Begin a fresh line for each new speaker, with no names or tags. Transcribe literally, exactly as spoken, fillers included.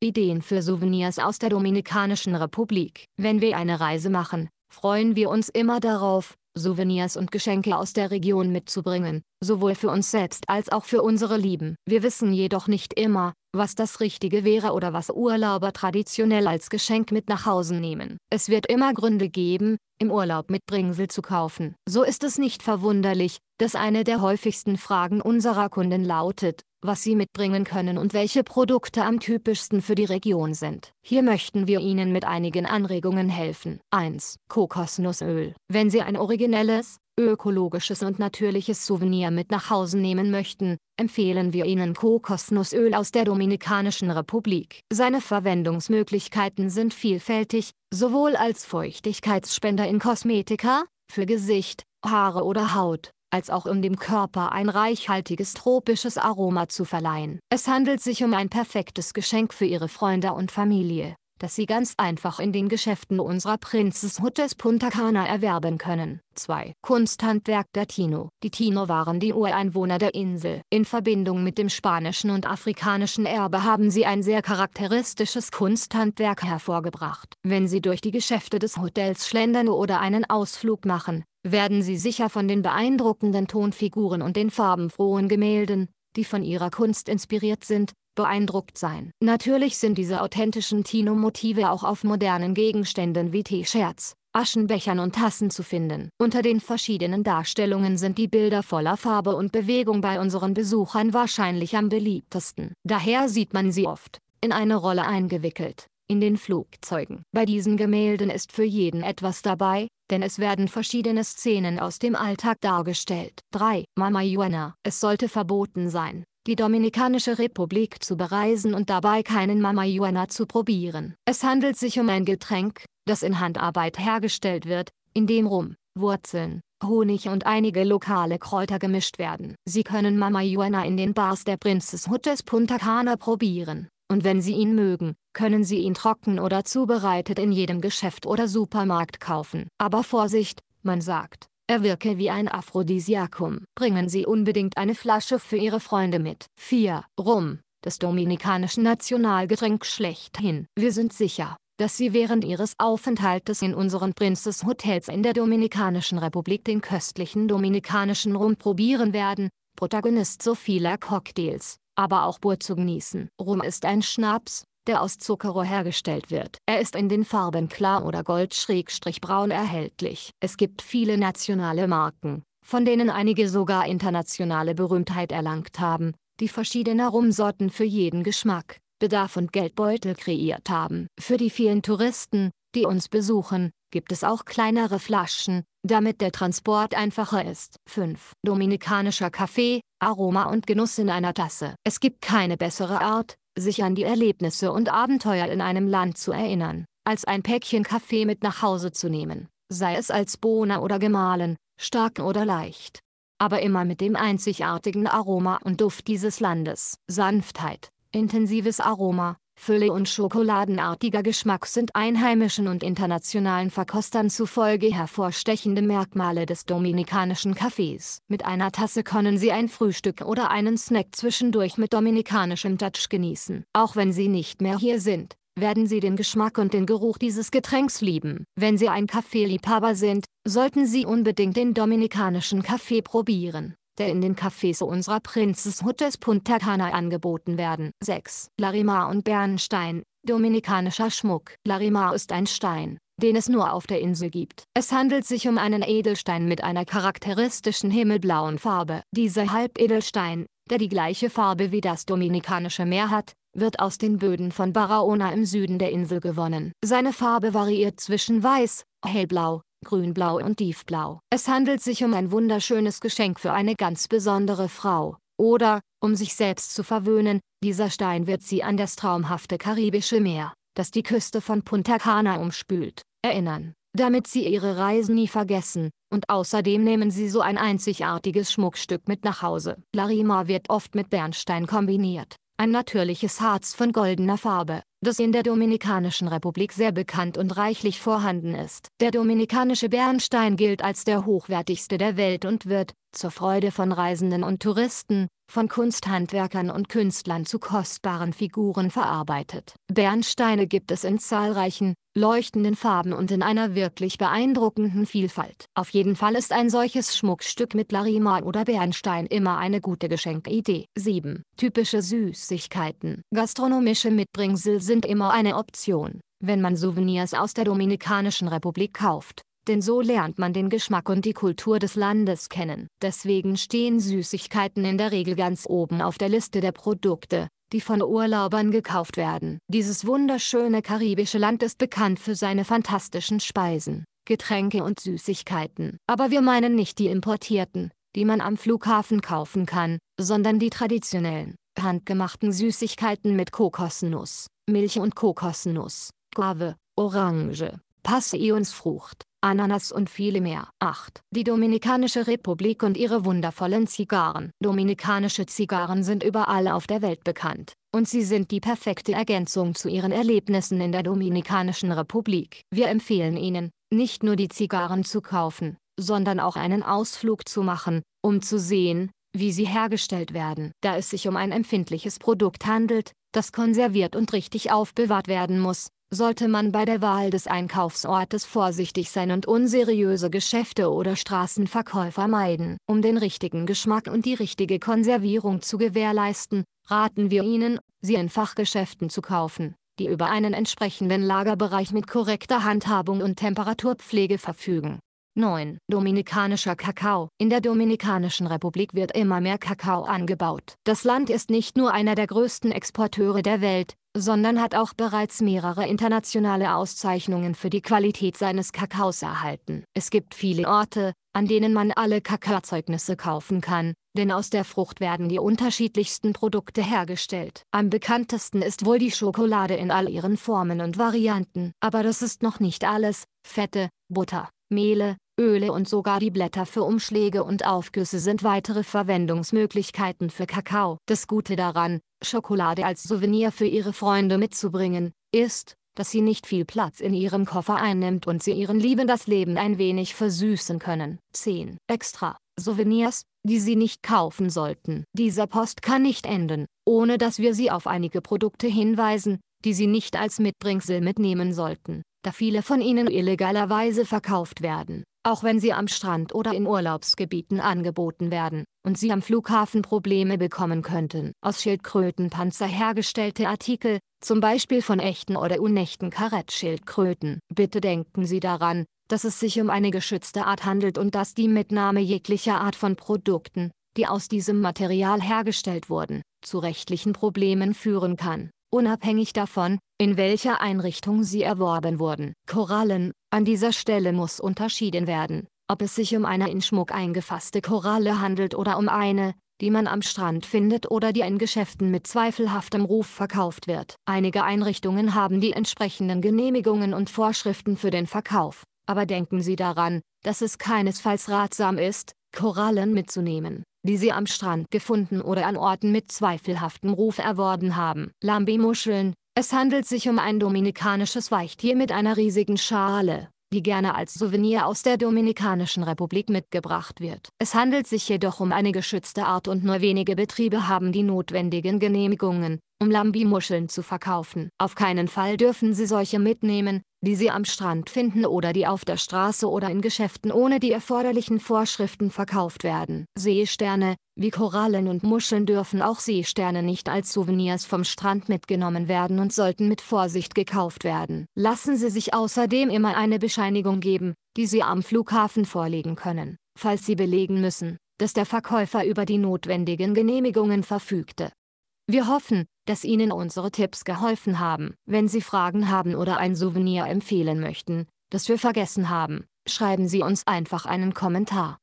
Ideen für Souvenirs aus der Dominikanischen Republik. Wenn wir eine Reise machen, freuen wir uns immer darauf, Souvenirs und Geschenke aus der Region mitzubringen, sowohl für uns selbst als auch für unsere Lieben. Wir wissen jedoch nicht immer, was das Richtige wäre oder was Urlauber traditionell als Geschenk mit nach Hause nehmen. Es wird immer Gründe geben, im Urlaub Mitbringsel zu kaufen. So ist es nicht verwunderlich, dass eine der häufigsten Fragen unserer Kunden lautet, was sie mitbringen können und welche Produkte am typischsten für die Region sind. Hier möchten wir Ihnen mit einigen Anregungen helfen. eins. Kokosnussöl. Wenn Sie ein originelles, ökologisches und natürliches Souvenir mit nach Hause nehmen möchten, empfehlen wir Ihnen Kokosnussöl aus der Dominikanischen Republik. Seine Verwendungsmöglichkeiten sind vielfältig, sowohl als Feuchtigkeitsspender in Kosmetika, für Gesicht, Haare oder Haut, als auch um dem Körper ein reichhaltiges tropisches Aroma zu verleihen. Es handelt sich um ein perfektes Geschenk für Ihre Freunde und Familie, das Sie ganz einfach in den Geschäften unserer Princess Hotels Punta Cana erwerben können. zwei. Kunsthandwerk der Tino. Die Tino waren die Ureinwohner der Insel. In Verbindung mit dem spanischen und afrikanischen Erbe haben sie ein sehr charakteristisches Kunsthandwerk hervorgebracht. Wenn Sie durch die Geschäfte des Hotels schlendern oder einen Ausflug machen, werden Sie sicher von den beeindruckenden Tonfiguren und den farbenfrohen Gemälden, die von ihrer Kunst inspiriert sind, beeindruckt sein. Natürlich sind diese authentischen Tino-Motive auch auf modernen Gegenständen wie T-Shirts, Aschenbechern und Tassen zu finden. Unter den verschiedenen Darstellungen sind die Bilder voller Farbe und Bewegung bei unseren Besuchern wahrscheinlich am beliebtesten. Daher sieht man sie oft, in eine Rolle eingewickelt, in den Flugzeugen. Bei diesen Gemälden ist für jeden etwas dabei, denn es werden verschiedene Szenen aus dem Alltag dargestellt. drei. Mamajuana. Es sollte verboten sein, die Dominikanische Republik zu bereisen und dabei keinen Mamajuana zu probieren. Es handelt sich um ein Getränk, das in Handarbeit hergestellt wird, in dem Rum, Wurzeln, Honig und einige lokale Kräuter gemischt werden. Sie können Mamajuana in den Bars der Princess Hotels Punta Cana probieren, und wenn Sie ihn mögen, können Sie ihn trocken oder zubereitet in jedem Geschäft oder Supermarkt kaufen. Aber Vorsicht, man sagt, er wirke wie ein Aphrodisiakum. Bringen Sie unbedingt eine Flasche für Ihre Freunde mit. vier. Rum, das dominikanische Nationalgetränk schlechthin. Wir sind sicher, dass Sie während Ihres Aufenthaltes in unseren Princess Hotels in der Dominikanischen Republik den köstlichen dominikanischen Rum probieren werden, Protagonist so vieler Cocktails, aber auch Bur zu genießen. Rum ist ein Schnaps, der aus Zuckerrohr hergestellt wird. Er ist in den Farben klar oder gold-braun erhältlich. Es gibt viele nationale Marken, von denen einige sogar internationale Berühmtheit erlangt haben, die verschiedene Rumsorten für jeden Geschmack, Bedarf und Geldbeutel kreiert haben. Für die vielen Touristen, die uns besuchen, gibt es auch kleinere Flaschen, damit der Transport einfacher ist. fünf. Dominikanischer Kaffee, Aroma und Genuss in einer Tasse. Es gibt keine bessere Art, sich an die Erlebnisse und Abenteuer in einem Land zu erinnern, als ein Päckchen Kaffee mit nach Hause zu nehmen, sei es als Bohne oder gemahlen, stark oder leicht. Aber immer mit dem einzigartigen Aroma und Duft dieses Landes. Sanftheit, intensives Aroma, Fülle und schokoladenartiger Geschmack sind einheimischen und internationalen Verkostern zufolge hervorstechende Merkmale des dominikanischen Kaffees. Mit einer Tasse können Sie ein Frühstück oder einen Snack zwischendurch mit dominikanischem Touch genießen. Auch wenn Sie nicht mehr hier sind, werden Sie den Geschmack und den Geruch dieses Getränks lieben. Wenn Sie ein Kaffeeliebhaber sind, sollten Sie unbedingt den dominikanischen Kaffee probieren, der in den Cafés unserer Princess Hotels Punta Cana angeboten werden. sechs. Larimar und Bernstein, dominikanischer Schmuck. Larimar ist ein Stein, den es nur auf der Insel gibt. Es handelt sich um einen Edelstein mit einer charakteristischen himmelblauen Farbe. Dieser Halbedelstein, der die gleiche Farbe wie das Dominikanische Meer hat, wird aus den Böden von Barahona im Süden der Insel gewonnen. Seine Farbe variiert zwischen weiß, hellblau, grünblau und tiefblau. Es handelt sich um ein wunderschönes Geschenk für eine ganz besondere Frau, oder, um sich selbst zu verwöhnen, dieser Stein wird Sie an das traumhafte karibische Meer, das die Küste von Punta Cana umspült, erinnern, damit Sie Ihre Reisen nie vergessen, und außerdem nehmen Sie so ein einzigartiges Schmuckstück mit nach Hause. Larimar wird oft mit Bernstein kombiniert, ein natürliches Harz von goldener Farbe, das in der Dominikanischen Republik sehr bekannt und reichlich vorhanden ist. Der dominikanische Bernstein gilt als der hochwertigste der Welt und wird, zur Freude von Reisenden und Touristen, von Kunsthandwerkern und Künstlern zu kostbaren Figuren verarbeitet. Bernsteine gibt es in zahlreichen, leuchtenden Farben und in einer wirklich beeindruckenden Vielfalt. Auf jeden Fall ist ein solches Schmuckstück mit Larima oder Bernstein immer eine gute Geschenkidee. sieben. Typische Süßigkeiten. Gastronomische Mitbringsel sind immer eine Option, wenn man Souvenirs aus der Dominikanischen Republik kauft. Denn so lernt man den Geschmack und die Kultur des Landes kennen. Deswegen stehen Süßigkeiten in der Regel ganz oben auf der Liste der Produkte, die von Urlaubern gekauft werden. Dieses wunderschöne karibische Land ist bekannt für seine fantastischen Speisen, Getränke und Süßigkeiten. Aber wir meinen nicht die importierten, die man am Flughafen kaufen kann, sondern die traditionellen, handgemachten Süßigkeiten mit Kokosnuss, Milch und Kokosnuss, Guave, Orange, Passionsfrucht, Ananas und viele mehr. acht. Die Dominikanische Republik und ihre wundervollen Zigarren. Dominikanische Zigarren sind überall auf der Welt bekannt, und sie sind die perfekte Ergänzung zu ihren Erlebnissen in der Dominikanischen Republik. Wir empfehlen Ihnen, nicht nur die Zigarren zu kaufen, sondern auch einen Ausflug zu machen, um zu sehen, wie sie hergestellt werden. Da es sich um ein empfindliches Produkt handelt, das konserviert und richtig aufbewahrt werden muss, sollte man bei der Wahl des Einkaufsortes vorsichtig sein und unseriöse Geschäfte oder Straßenverkäufer meiden. Um den richtigen Geschmack und die richtige Konservierung zu gewährleisten, raten wir Ihnen, sie in Fachgeschäften zu kaufen, die über einen entsprechenden Lagerbereich mit korrekter Handhabung und Temperaturpflege verfügen. neun. Dominikanischer Kakao. In der Dominikanischen Republik wird immer mehr Kakao angebaut. Das Land ist nicht nur einer der größten Exporteure der Welt, sondern hat auch bereits mehrere internationale Auszeichnungen für die Qualität seines Kakaos erhalten. Es gibt viele Orte, an denen man alle Kakaozeugnisse kaufen kann, denn aus der Frucht werden die unterschiedlichsten Produkte hergestellt. Am bekanntesten ist wohl die Schokolade in all ihren Formen und Varianten. Aber das ist noch nicht alles. Fette, Butter, Mehle, Öle und sogar die Blätter für Umschläge und Aufgüsse sind weitere Verwendungsmöglichkeiten für Kakao. Das Gute daran, Schokolade als Souvenir für Ihre Freunde mitzubringen, ist, dass sie nicht viel Platz in Ihrem Koffer einnimmt und Sie Ihren Lieben das Leben ein wenig versüßen können. zehn. Extra Souvenirs, die Sie nicht kaufen sollten. Dieser Post kann nicht enden, ohne dass wir Sie auf einige Produkte hinweisen, die Sie nicht als Mitbringsel mitnehmen sollten, da viele von ihnen illegalerweise verkauft werden, auch wenn sie am Strand oder in Urlaubsgebieten angeboten werden, und Sie am Flughafen Probleme bekommen könnten. Aus Schildkrötenpanzer hergestellte Artikel, zum Beispiel von echten oder unechten Karettschildkröten. Bitte denken Sie daran, dass es sich um eine geschützte Art handelt und dass die Mitnahme jeglicher Art von Produkten, die aus diesem Material hergestellt wurden, zu rechtlichen Problemen führen kann, unabhängig davon, in welcher Einrichtung sie erworben wurden. Korallen. An dieser Stelle muss unterschieden werden, ob es sich um eine in Schmuck eingefasste Koralle handelt oder um eine, die man am Strand findet oder die in Geschäften mit zweifelhaftem Ruf verkauft wird. Einige Einrichtungen haben die entsprechenden Genehmigungen und Vorschriften für den Verkauf, aber denken Sie daran, dass es keinesfalls ratsam ist, Korallen mitzunehmen, die Sie am Strand gefunden oder an Orten mit zweifelhaftem Ruf erworben haben. Lambi-Muscheln. Es handelt sich um ein dominikanisches Weichtier mit einer riesigen Schale, die gerne als Souvenir aus der Dominikanischen Republik mitgebracht wird. Es handelt sich jedoch um eine geschützte Art und nur wenige Betriebe haben die notwendigen Genehmigungen, um Lambi-Muscheln zu verkaufen. Auf keinen Fall dürfen Sie solche mitnehmen, die Sie am Strand finden oder die auf der Straße oder in Geschäften ohne die erforderlichen Vorschriften verkauft werden. Seesterne. Wie Korallen und Muscheln dürfen auch Seesterne nicht als Souvenirs vom Strand mitgenommen werden und sollten mit Vorsicht gekauft werden. Lassen Sie sich außerdem immer eine Bescheinigung geben, die Sie am Flughafen vorlegen können, falls Sie belegen müssen, dass der Verkäufer über die notwendigen Genehmigungen verfügte. Wir hoffen, dass Ihnen unsere Tipps geholfen haben. Wenn Sie Fragen haben oder ein Souvenir empfehlen möchten, das wir vergessen haben, schreiben Sie uns einfach einen Kommentar.